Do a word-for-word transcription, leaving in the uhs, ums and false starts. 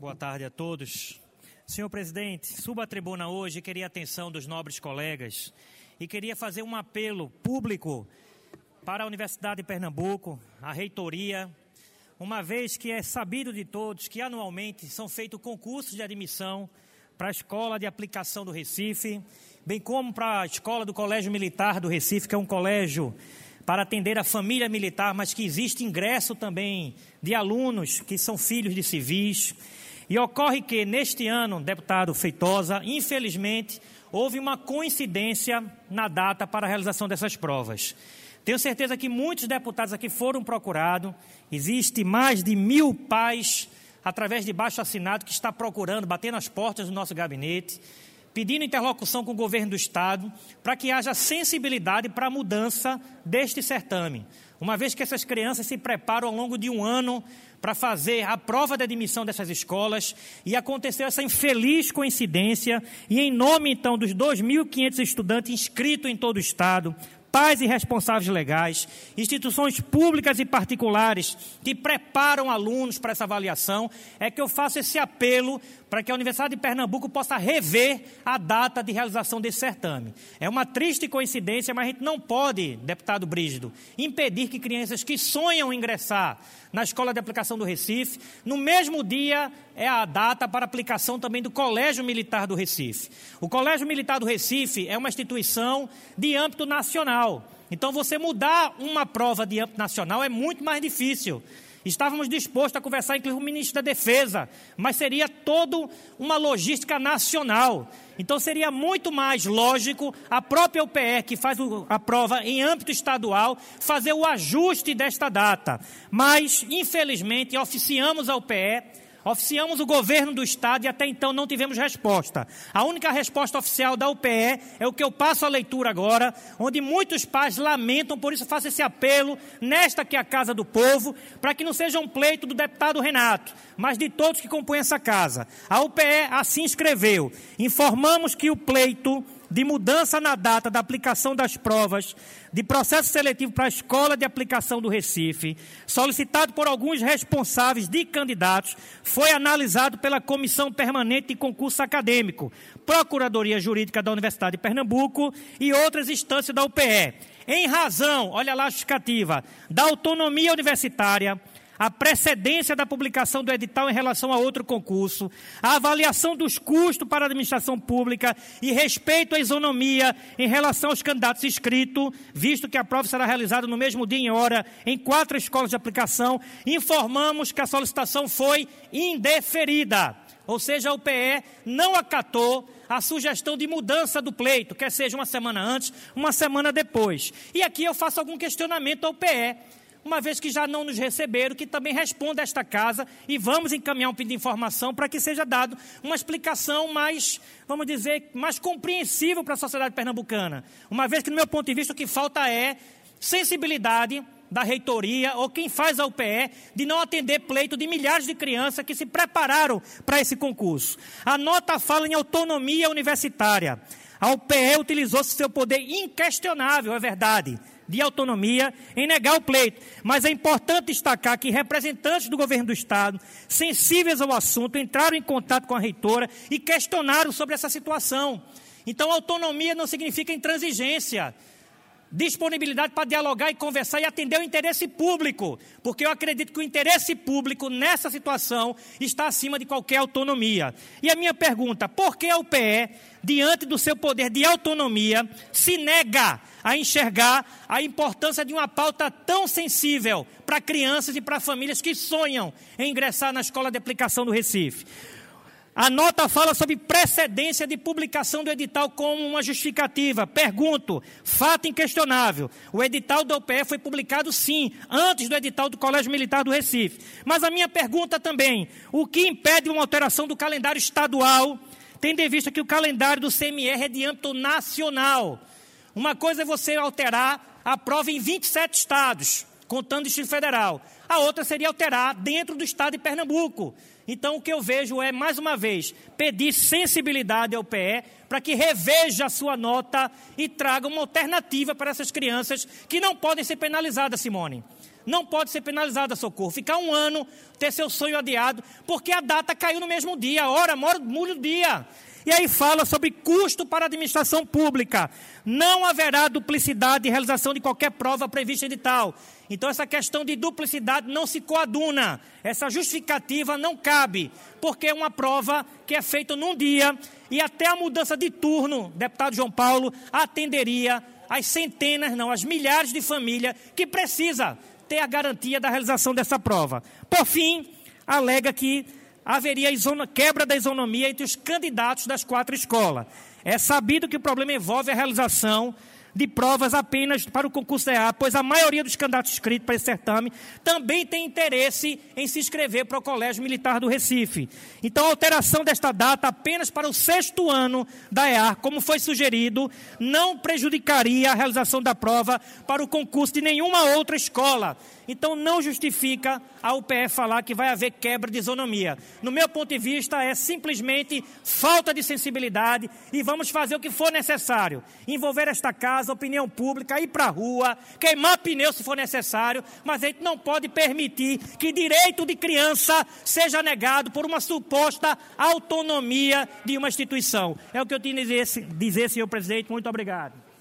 Boa tarde a todos. Senhor presidente, subo à tribuna hoje e queria a atenção dos nobres colegas e queria fazer um apelo público para a Universidade de Pernambuco, a reitoria, uma vez que é sabido de todos que anualmente são feitos concursos de admissão para a Escola de Aplicação do Recife, bem como para a Escola do Colégio Militar do Recife, que é um colégio para atender a família militar, mas que existe ingresso também de alunos que são filhos de civis. E ocorre que, neste ano, deputado Feitosa, infelizmente, houve uma coincidência na data para a realização dessas provas. Tenho certeza que muitos deputados aqui foram procurados, existe mais de mil pais, através de baixo-assinado, que está procurando, batendo as portas do nosso gabinete, pedindo interlocução com o governo do Estado, para que haja sensibilidade para a mudança deste certame. Uma vez que essas crianças se preparam ao longo de um ano para fazer a prova de admissão dessas escolas, e aconteceu essa infeliz coincidência, e em nome, então, dos dois mil e quinhentos estudantes inscritos em todo o Estado, pais e responsáveis legais, instituições públicas e particulares que preparam alunos para essa avaliação, é que eu faço esse apelo para que a Universidade de Pernambuco possa rever a data de realização desse certame. É uma triste coincidência, mas a gente não pode, deputado Brígido, impedir que crianças que sonham ingressar na Escola de Aplicação do Recife, no mesmo dia é a data para aplicação também do Colégio Militar do Recife. O Colégio Militar do Recife é uma instituição de âmbito nacional. Então, você mudar uma prova de âmbito nacional é muito mais difícil. Estávamos dispostos a conversar, inclusive, com o ministro da Defesa, mas seria toda uma logística nacional. Então, seria muito mais lógico a própria U P E, que faz a prova em âmbito estadual, fazer o ajuste desta data. Mas, infelizmente, oficiamos a U P E, oficiamos o governo do Estado e até então não tivemos resposta. A única resposta oficial da U P E é o que eu passo a leitura agora, onde muitos pais lamentam, por isso faço esse apelo, nesta que é a Casa do Povo, para que não seja um pleito do deputado Renato, mas de todos que compõem essa casa. A U P E assim escreveu: informamos que o pleito de mudança na data da aplicação das provas de processo seletivo para a Escola de Aplicação do Recife, solicitado por alguns responsáveis de candidatos, foi analisado pela Comissão Permanente de Concurso Acadêmico, Procuradoria Jurídica da Universidade de Pernambuco e outras instâncias da U P E. Em razão, olha lá a justificativa, da autonomia universitária, a precedência da publicação do edital em relação a outro concurso, a avaliação dos custos para a administração pública e respeito à isonomia em relação aos candidatos inscritos, visto que a prova será realizada no mesmo dia e hora em quatro escolas de aplicação, informamos que a solicitação foi indeferida. Ou seja, a U P E não acatou a sugestão de mudança do pleito, quer seja uma semana antes, uma semana depois. E aqui eu faço algum questionamento à U P E, uma vez que já não nos receberam, que também responda a esta casa e vamos encaminhar um pedido de informação para que seja dado uma explicação mais, vamos dizer, mais compreensível para a sociedade pernambucana. Uma vez que, no meu ponto de vista, o que falta é sensibilidade da reitoria ou quem faz a U P E de não atender pleito de milhares de crianças que se prepararam para esse concurso. A nota fala em autonomia universitária. A U P E utilizou seu poder inquestionável, é verdade, de autonomia em negar o pleito. Mas é importante destacar que representantes do governo do Estado, sensíveis ao assunto, entraram em contato com a reitora e questionaram sobre essa situação. Então, autonomia não significa intransigência. Disponibilidade para dialogar e conversar e atender o interesse público, porque eu acredito que o interesse público nessa situação está acima de qualquer autonomia. E a minha pergunta, por que a U P E, diante do seu poder de autonomia, se nega a enxergar a importância de uma pauta tão sensível para crianças e para famílias que sonham em ingressar na Escola de Aplicação do Recife? A nota fala sobre precedência de publicação do edital como uma justificativa. Pergunto, fato inquestionável, o edital da U P E foi publicado sim, antes do edital do Colégio Militar do Recife. Mas a minha pergunta também, o que impede uma alteração do calendário estadual, tendo em vista que o calendário do C M R é de âmbito nacional? Uma coisa é você alterar a prova em vinte e sete estados, contando o Distrito Federal. A outra seria alterar dentro do estado de Pernambuco. Então, o que eu vejo é, mais uma vez, pedir sensibilidade ao P E para que reveja a sua nota e traga uma alternativa para essas crianças que não podem ser penalizadas, Simone. não pode ser penalizada, Socorro. Ficar um ano, ter seu sonho adiado, porque a data caiu no mesmo dia, a hora, muda o dia. E aí fala sobre custo para a administração pública. Não haverá duplicidade de realização de qualquer prova prevista em edital. Então, essa questão de duplicidade não se coaduna. Essa justificativa não cabe, porque é uma prova que é feita num dia e até a mudança de turno, deputado João Paulo, atenderia as centenas, não, as milhares de famílias que precisa ter a garantia da realização dessa prova. Por fim, alega que haveria quebra da isonomia entre os candidatos das quatro escolas. É sabido que o problema envolve a realização de provas apenas para o concurso E A, pois a maioria dos candidatos inscritos para esse certame também tem interesse em se inscrever para o Colégio Militar do Recife. Então, a alteração desta data apenas para o sexto ano da E A, como foi sugerido, não prejudicaria a realização da prova para o concurso de nenhuma outra escola. Então, não justifica a U P F falar que vai haver quebra de isonomia. No meu ponto de vista, é simplesmente falta de sensibilidade e vamos fazer o que for necessário. Envolver esta casa, a opinião pública, ir para a rua, queimar pneu se for necessário, mas a gente não pode permitir que direito de criança seja negado por uma suposta autonomia de uma instituição. É o que eu tinha a dizer, dizer senhor presidente. Muito obrigado.